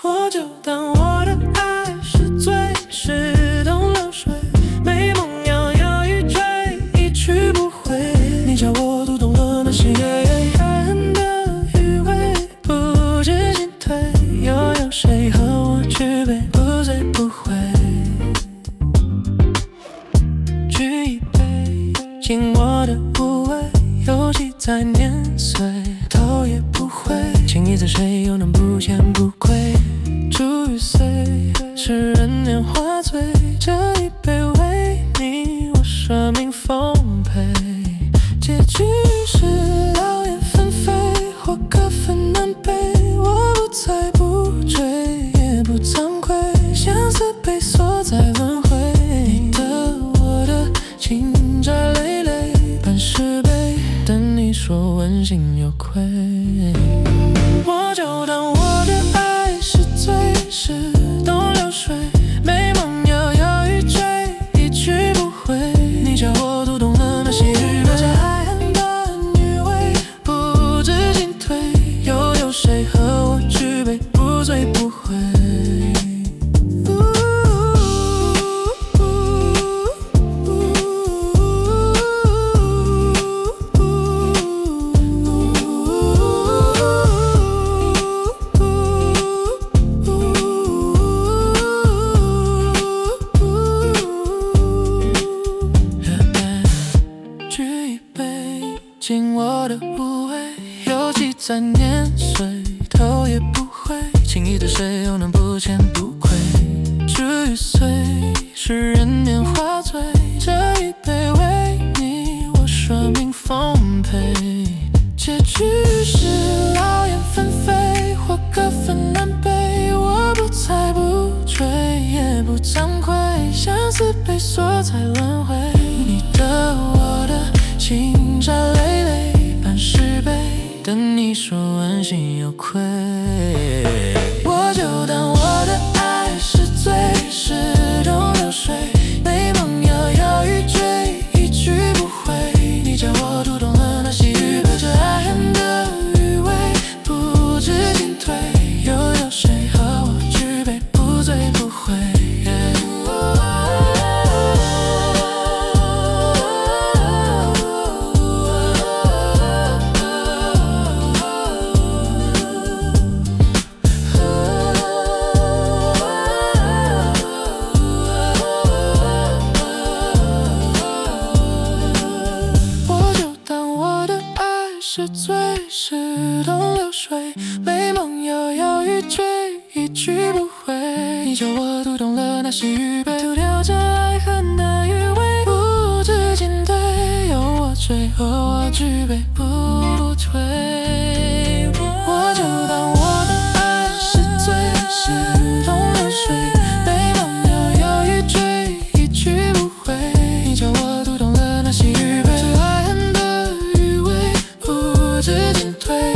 我就当我的爱是醉，是东流水，美梦摇摇欲坠，一去不回。你叫我读懂了那些爱恨的余味，不知进退，又有谁和我举杯，不醉不回。举一杯，敬我的无畏，犹记在年岁，头也不回。情谊在谁，又能不见不归？煮雨碎，是人年华醉，这一杯为你，我舍命奉陪。结局是劳燕分飞，或各分南北，我不猜不追，也不惭愧，相思被锁在轮回。你的我的情债累累，半世悲，等你说问心有愧。我就当我的爱是醉，是东流水，美梦摇摇欲坠，一去不回。你叫我读懂了那些余味，爱恨的余味，不知进退，又有谁和我举杯，不醉不回。敬我的无畏，犹记在年岁，头也不回。情谊的谁，又能不见不归？煮雨碎，是人年华醉，这一杯为你，我舍命奉陪。结局是劳燕分飞，或各分南北，我不猜不追，也不惭愧，相思被锁在轮回。你的我的情债累累，半世悲，等你说问心有愧。我就当我的爱是醉，是东流水，美梦摇摇欲坠，一去不回。你叫我读懂了那些余味，这爱恨的余味，不知进退，又有谁和我举杯，不醉不回。是醉，是东流水，美梦摇摇欲坠，一去不回。你叫我读懂了那些余味，丢掉这爱恨的余味，不知进退，有我追和我举杯，不退。我就当我的爱是醉，是东流水，美梦摇摇欲坠，一去不回。你叫我读懂了那些余味，这爱恨的余味，不知进退。